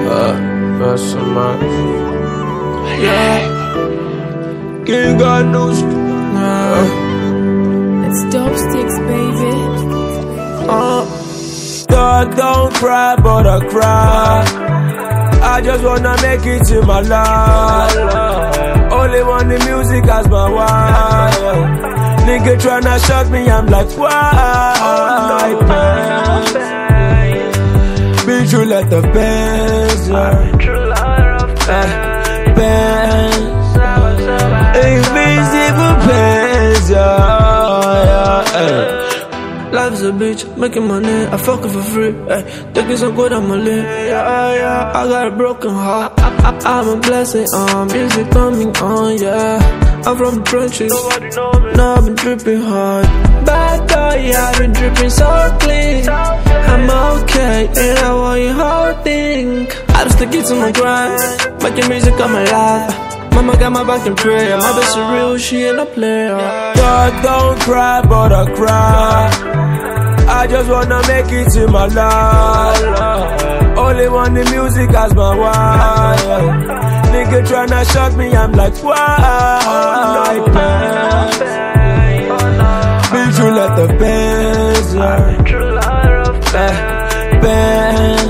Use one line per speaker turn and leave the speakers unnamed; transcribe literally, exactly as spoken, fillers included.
Uh, not so much. Yeah. King God knows. Uh,
It's dope sticks, baby.
uh, God don't cry, but I cry. I just wanna make it in my life. Only want the music as my wife. Nigga tryna shut me, I'm like, why? Bitch, you let the bands, bands, invisible bands, yeah. Life's a bitch, making money, I fuck it for free, ay. Thinking so good, I'm a lit, yeah, yeah. I got a broken heart, I, I, I'm a blessing, um, music coming on, yeah. I'm from the trenches, now I've been dripping hard. Bad boy, yeah, I've been dripping so clean. I'm okay, and I want you whole thing. I just stick it to my grind, making music on my life. Mama got my back in prayer, my best is real, she ain't a player. God don't cry, but I cry. I just wanna make it in my life. Only want the music as my wife. Nigga tryna shut me, I'm like, why? Bitch, you let the bands, yeah. Bands.